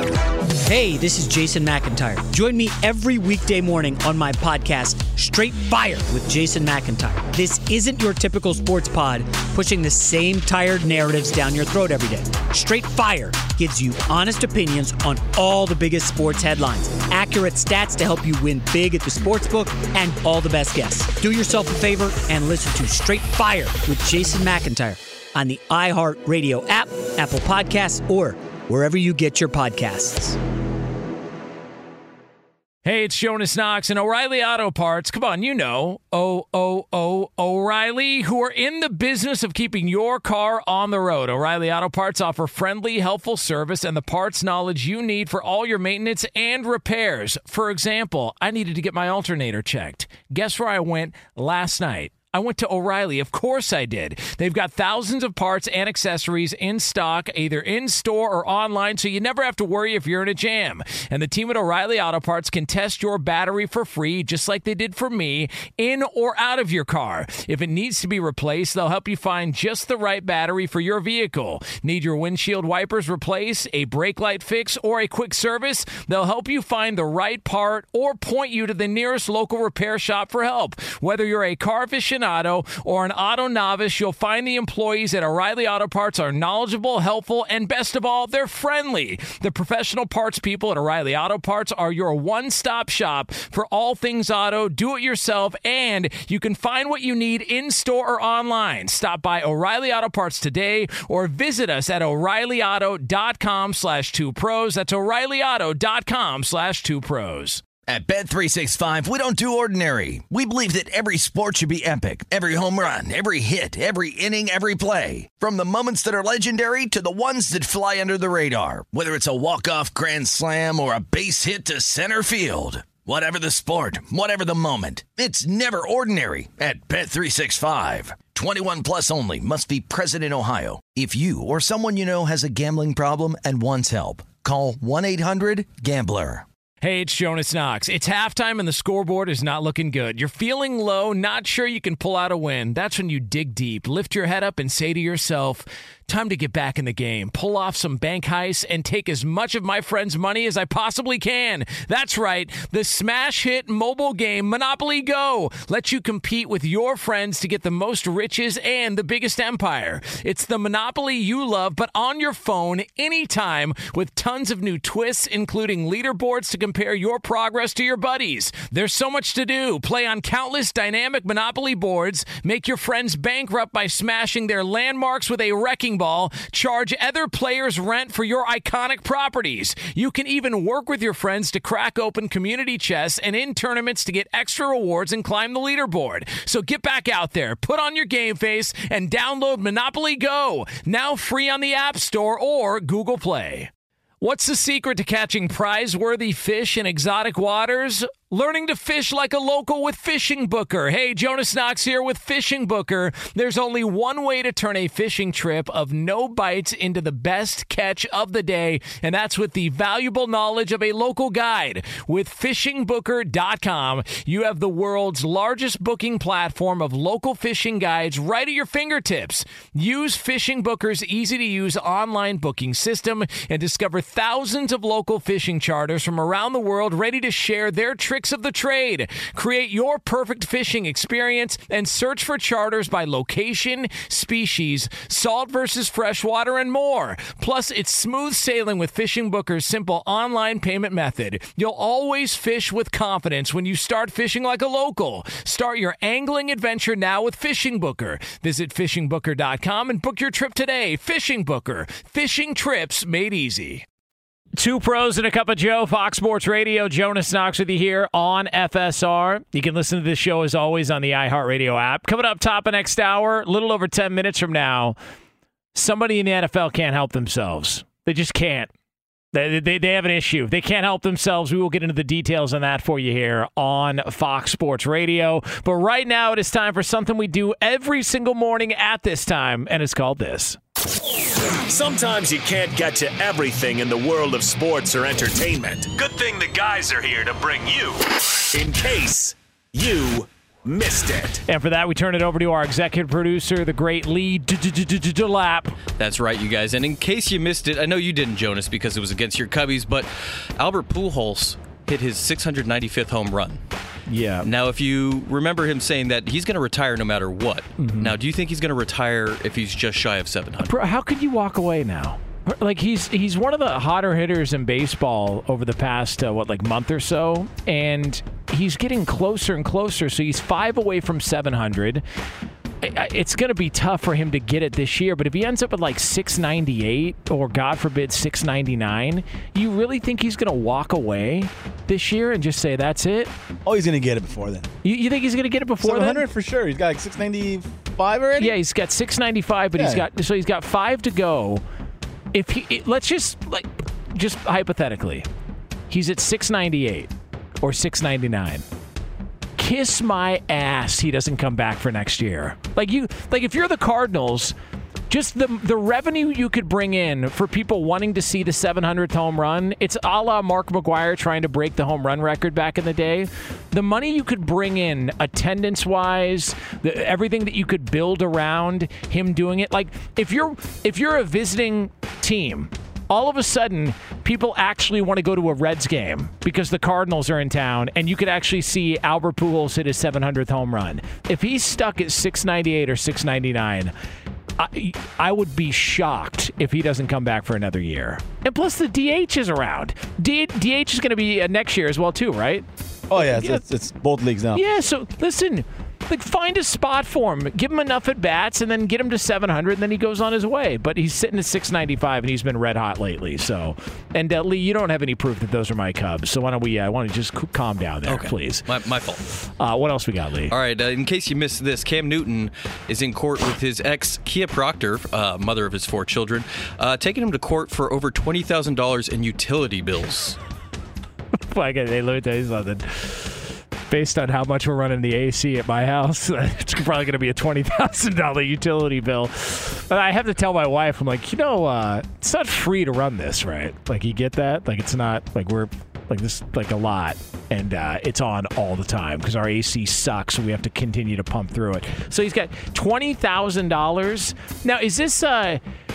Hey, this is Jason McIntyre. Join me every weekday morning on my podcast, Straight Fire with Jason McIntyre. This isn't your typical sports pod pushing the same tired narratives down your throat every day. Straight Fire gives you honest opinions on all the biggest sports headlines, accurate stats to help you win big at the sportsbook, and all the best guests. Do yourself a favor and listen to Straight Fire with Jason McIntyre on the iHeartRadio app, Apple Podcasts, or wherever you get your podcasts. Hey, it's Jonas Knox and O'Reilly Auto Parts. Come on, you know, O O O O'Reilly, who are in the business of keeping your car on the road. O'Reilly Auto Parts offer friendly, helpful service and the parts knowledge you need for all your maintenance and repairs. For example, I needed to get my alternator checked. Guess where I went last night? I went to O'Reilly. Of course I did. They've got thousands of parts and accessories in stock, either in store or online, so you never have to worry if you're in a jam. And the team at O'Reilly Auto Parts can test your battery for free, just like they did for me, in or out of your car. If it needs to be replaced, they'll help you find just the right battery for your vehicle. Need your windshield wipers replaced, a brake light fix, or a quick service? They'll help you find the right part or point you to the nearest local repair shop for help. Whether you're a car aficionado or an auto novice, you'll find the employees at O'Reilly Auto Parts are knowledgeable, helpful, and best of all, they're friendly. The professional parts people at O'Reilly Auto Parts are your one-stop shop for all things auto, do-it-yourself, and you can find what you need in-store or online. Stop by O'Reilly Auto Parts today or visit us at o'reillyauto.com slash two pros. That's o'reillyauto.com slash two pros. At Bet three sixty-five, we don't do ordinary. We believe that every sport should be epic. Every home run, every hit, every inning, every play. From the moments that are legendary to the ones that fly under the radar. Whether it's a walk-off grand slam or a base hit to center field. Whatever the sport, whatever the moment. It's never ordinary at Bet three sixty-five. twenty-one plus only. Must be present in Ohio. If you or someone you know has a gambling problem and wants help, call one eight hundred gambler. Hey, it's Jonas Knox. It's halftime and the scoreboard is not looking good. You're feeling low, not sure you can pull out a win. That's when you dig deep, lift your head up and say to yourself, time to get back in the game, pull off some bank heists, and take as much of my friends' money as I possibly can. That's right. The smash hit mobile game Monopoly Go lets you compete with your friends to get the most riches and the biggest empire. It's the Monopoly you love, but on your phone anytime with tons of new twists, including leaderboards to compare your progress to your buddies. There's so much to do. Play on countless dynamic Monopoly boards, make your friends bankrupt by smashing their landmarks with a wrecking ball, charge other players rent for your iconic properties. You can even work with your friends to crack open community chests and in tournaments to get extra rewards and climb the leaderboard. So get back out there, put on your game face, and download Monopoly Go, now free on the App Store or Google Play. What's the secret to catching prize-worthy fish in exotic waters? Learning to fish like a local with Fishing Booker. Hey, Jonas Knox here with Fishing Booker. There's only one way to turn a fishing trip of no bites into the best catch of the day, and that's with the valuable knowledge of a local guide. With fishing booker dot com, you have the world's largest booking platform of local fishing guides right at your fingertips. Use Fishing Booker's easy-to-use online booking system and discover thousands of local fishing charters from around the world ready to share their tricks of the trade. Create your perfect fishing experience and search for charters by location, species, salt versus freshwater, and more. Plus, it's smooth sailing with Fishing Booker's simple online payment method. You'll always fish with confidence when you start fishing like a local. Start your angling adventure now with Fishing Booker. Visit fishing booker dot com and book your trip today. Fishing Booker. Fishing trips made easy. Two pros and a cup of Joe, Fox Sports Radio. Jonas Knox with you here on F S R. You can listen to this show as always on the iHeartRadio app. Coming up top of next hour, a little over ten minutes from now, somebody in the N F L can't help themselves. They just can't. They, they, they have an issue. They can't help themselves. We will get into the details on that for you here on Fox Sports Radio. But right now, it is time for something we do every single morning at this time, and it's called this. Sometimes you can't get to everything in the world of sports or entertainment. Good thing the guys are here to bring you in case you missed it. And for that, we turn it over to our executive producer, the great Lee Delap. That's right, you guys. And in case you missed it, I know you didn't, Jonas, because it was against your Cubbies, but Albert Pujols hit his six hundred ninety-fifth home run. Yeah. Now, if you remember him saying that he's going to retire no matter what, mm-hmm. Now, do you think he's going to retire if he's just shy of seven hundred? Bro, how could you walk away now? Like, he's he's one of the hotter hitters in baseball over the past, uh, what, like month or so, and he's getting closer and closer, so he's five away from seven hundred. It's going to be tough for him to get it this year, but if he ends up at like six ninety-eight or, God forbid, six ninety-nine, you really think he's going to walk away this year and just say that's it? Oh, he's going to get it before then. You, you think he's going to get it before seven hundred then? for sure. He's got like six ninety-five already? Yeah, he's got six ninety-five, but yeah. he's got so he's got five to go. If he it, let's just like just hypothetically, he's at six ninety-eight or six ninety-nine. kiss my ass he doesn't come back for next year. Like you, like if you're the Cardinals, just the the revenue you could bring in for people wanting to see the seven hundredth home run, it's a la Mark McGwire trying to break the home run record back in the day. The money you could bring in attendance-wise, the, everything that you could build around him doing it. Like if you're if you're a visiting team, all of a sudden, people actually want to go to a Reds game because the Cardinals are in town, and you could actually see Albert Pujols hit his seven hundredth home run. If he's stuck at six ninety-eight or six ninety-nine, I, I would be shocked if he doesn't come back for another year. And plus, the D H is around. D- DH is going to be uh, next year as well, too, right? Oh, yeah. It's, yeah. it's, it's both leagues now. Yeah, so listen. Like, find a spot for him. Give him enough at-bats, and then get him to seven hundred, and then he goes on his way. But he's sitting at six ninety-five, and he's been red hot lately. So, And, uh, Lee, you don't have any proof that those are my Cubs. So why don't we, I uh, want to just c- calm down there, okay. please. My, my fault. Uh, what else we got, Lee? All right, uh, in case you missed this, Cam Newton is in court with his ex, Kia Proctor, uh, mother of his four children, uh, taking him to court for over twenty thousand dollars in utility bills. Like, hey, let me tell you something. Based on how much we're running the A C at my house, it's probably going to be a twenty thousand dollars utility bill. But I have to tell my wife, I'm like, you know, uh, it's not free to run this, right? Like, you get that? Like, it's not, like, we're, like, this, like, a lot. And uh, it's on all the time because our A C sucks, so we have to continue to pump through it. So he's got twenty thousand dollars. Now, is this, uh,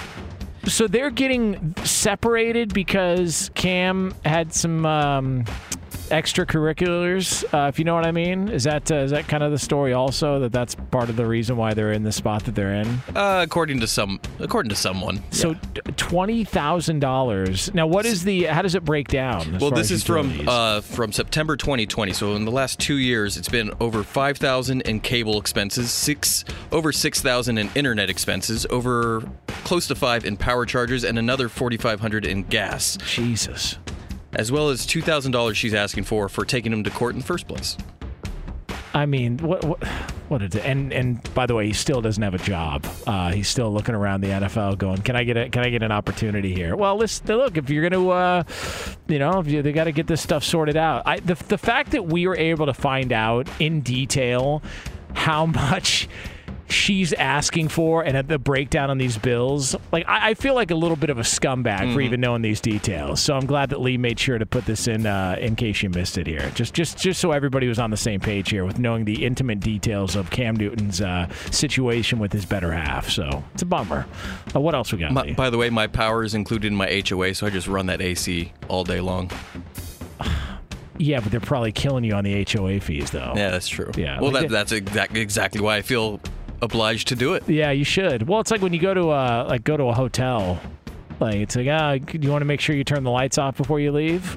so they're getting separated because Cam had some, um, extracurriculars, uh, if you know what I mean. Is that uh, is that kind of the story also, that that's part of the reason why they're in the spot that they're in? Uh, according to some, according to someone. So yeah. twenty thousand dollars. Now, what is the? How does it break down? Well, this is from uh, from September twenty twenty. So in the last two years, it's been over five thousand in cable expenses, six over six thousand in internet expenses, over close to five in power charges, and another forty five hundred in gas. Jesus. As well as two thousand dollars she's asking for for taking him to court in the first place. I mean, what what what is it? And and by the way, he still doesn't have a job. Uh, he's still looking around the N F L, going, "Can I get a can I get an opportunity here?" Well, listen, look, if you're going to, uh, you know, if you, they got to get this stuff sorted out. I the the fact that we were able to find out in detail how much she's asking for and at the breakdown on these bills, like I, I feel like a little bit of a scumbag mm-hmm. for even knowing these details. So I'm glad that Lee made sure to put this in uh, in case you missed it here. Just just just so everybody was on the same page here with knowing the intimate details of Cam Newton's uh, situation with his better half. So it's a bummer. But what else we got? My, by the way, my power is included in my H O A, so I just run that A C all day long. Yeah, but they're probably killing you on the H O A fees, though. Yeah, that's true. Yeah, well, like that, that's exactly exactly why I feel obliged to do it. Yeah, you should. Well, it's like when you go to a like go to a hotel. Like, it's like, ah, do you want to make sure you turn the lights off before you leave?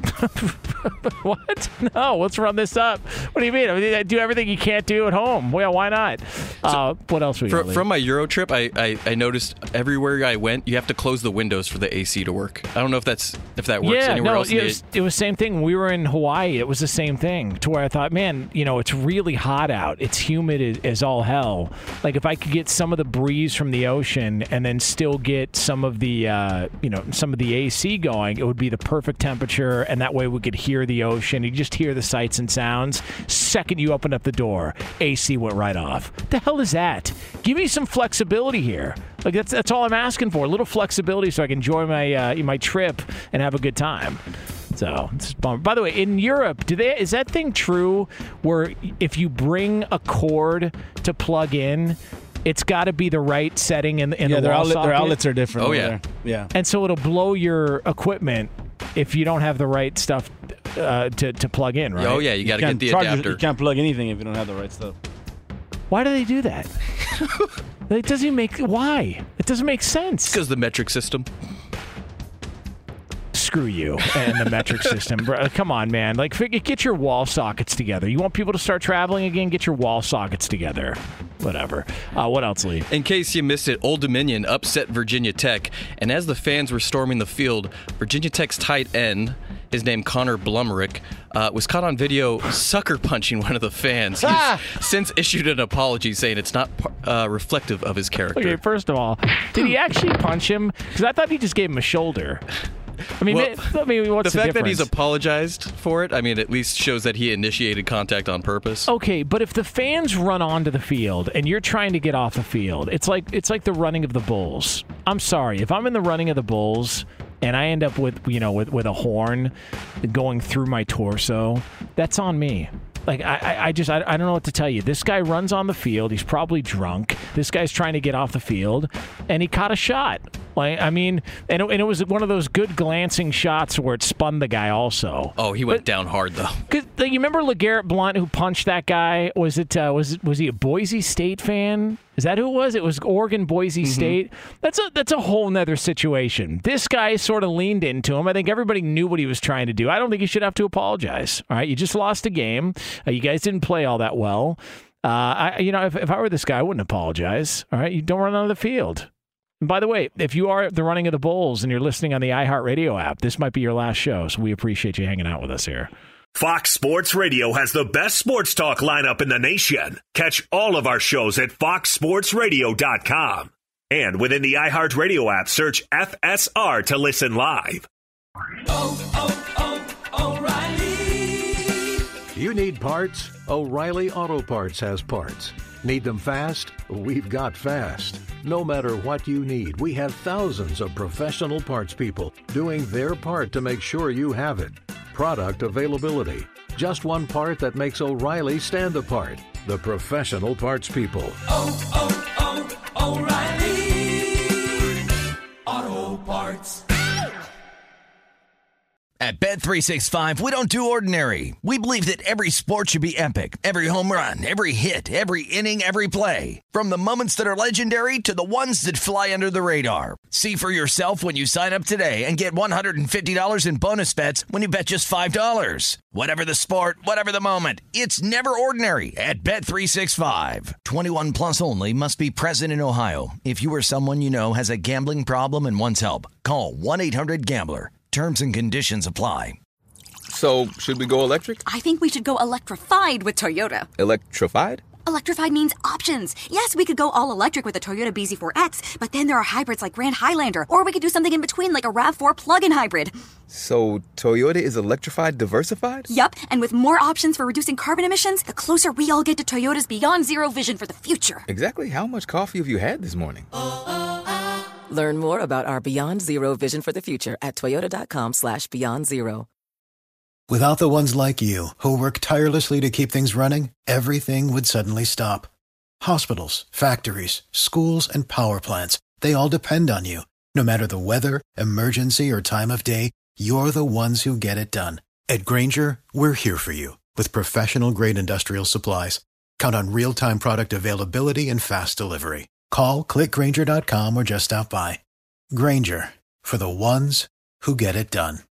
What? No, let's run this up. What do you mean? I mean, do everything you can't do at home. Well, why not? Uh, so, what else we got? From, from my Euro trip, I, I, I noticed everywhere I went, you have to close the windows for the A C to work. I don't know if that's if that works yeah, anywhere no, else. It was, it was the same thing. When we were in Hawaii, it was the same thing, to where I thought, man, you know, it's really hot out. It's humid as, as all hell. Like, if I could get some of the breeze from the ocean and then still get some of the, uh, you know, some of the A C going, it would be the perfect temperature, and that way we could hear the ocean. You just hear the sights and sounds. Second you opened up the door, A C went right off. The hell is that? Give me some flexibility here. Like, that's that's all I'm asking for. A little flexibility so I can enjoy my uh, my trip and have a good time. So, it's a bummer. By the way, in Europe, do they is that thing true where if you bring a cord to plug in, it's got to be the right setting in, in yeah, the their wall outlet, socket? Their outlets are different. Oh, over yeah. there. Yeah. And so it'll blow your equipment if you don't have the right stuff uh, to, to plug in, right? Oh, yeah, you got to get the adapter. You can't plug anything if you don't have the right stuff. Why do they do that? It doesn't even make... Why? It doesn't make sense. Because the metric system. Screw you and the metric system. Bro, come on, man. Like, get your wall sockets together. You want people to start traveling again? Get your wall sockets together. Whatever. Uh, what else, Lee? In case you missed it, Old Dominion upset Virginia Tech, and as the fans were storming the field, Virginia Tech's tight end, his name Connor Blumerick, uh, was caught on video sucker punching one of the fans. He's ah! since issued an apology saying it's not uh, reflective of his character. Okay, first of all, did he actually punch him? Because I thought he just gave him a shoulder. I mean, Well, it, I mean, what's the the fact that difference? he's apologized for it, I mean, at least shows that he initiated contact on purpose. Okay, but if the fans run onto the field and you're trying to get off the field, it's like it's like the running of the bulls. I'm sorry, if I'm in the running of the bulls and I end up with you know with, with a horn going through my torso, that's on me. Like, I, I just, I, I don't know what to tell you. This guy runs on the field. He's probably drunk. This guy's trying to get off the field, and he caught a shot. Like, I mean, and it, and it was one of those good glancing shots where it spun the guy also. Oh, he went but, down hard, though. Cause, like, you remember LeGarrette Blount who punched that guy? Was it, uh, was was he a Boise State fan? Is that who it was? It was Oregon, Boise mm-hmm. State. That's a that's a whole nother situation. This guy sort of leaned into him. I think everybody knew what he was trying to do. I don't think you should have to apologize. All right, you just lost a game. Uh, you guys didn't play all that well. Uh, I, you know, if, if I were this guy, I wouldn't apologize. All right, you don't run on the field. And by the way, if you are the running of the Bulls and you're listening on the iHeartRadio app, this might be your last show. So we appreciate you hanging out with us here. Fox Sports Radio has the best sports talk lineup in the nation. Catch all of our shows at fox sports radio dot com. And within the iHeartRadio app, search F S R to listen live. Oh, oh, oh, O'Reilly. You need parts? O'Reilly Auto Parts has parts. Need them fast? We've got fast. No matter what you need, we have thousands of professional parts people doing their part to make sure you have it. Product availability. Just one part that makes O'Reilly stand apart. The professional parts people. Oh, oh, oh, O'Reilly Auto Parts. At Bet three sixty-five, we don't do ordinary. We believe that every sport should be epic. Every home run, every hit, every inning, every play. From the moments that are legendary to the ones that fly under the radar. See for yourself when you sign up today and get one hundred fifty dollars in bonus bets when you bet just five dollars. Whatever the sport, whatever the moment, it's never ordinary at Bet three sixty-five. twenty-one plus only. Must be present in Ohio. If you or someone you know has a gambling problem and wants help, call one eight hundred gambler. Terms and conditions apply. So, should we go electric? I think we should go electrified with Toyota. Electrified? Electrified means options. Yes, we could go all electric with the Toyota B Z four X, but then there are hybrids like Grand Highlander, or we could do something in between like a RAV four plug-in hybrid. So, Toyota is electrified diversified? Yup, and with more options for reducing carbon emissions, the closer we all get to Toyota's Beyond Zero vision for the future. Exactly how much coffee have you had this morning? Learn more about our Beyond Zero vision for the future at toyota.com slash beyond zero. Without the ones like you, who work tirelessly to keep things running, everything would suddenly stop. Hospitals, factories, schools, and power plants, they all depend on you. No matter the weather, emergency, or time of day, you're the ones who get it done. At Grainger, we're here for you with professional-grade industrial supplies. Count on real-time product availability and fast delivery. Call, click Grainger dot com, or just stop by. Grainger, for the ones who get it done.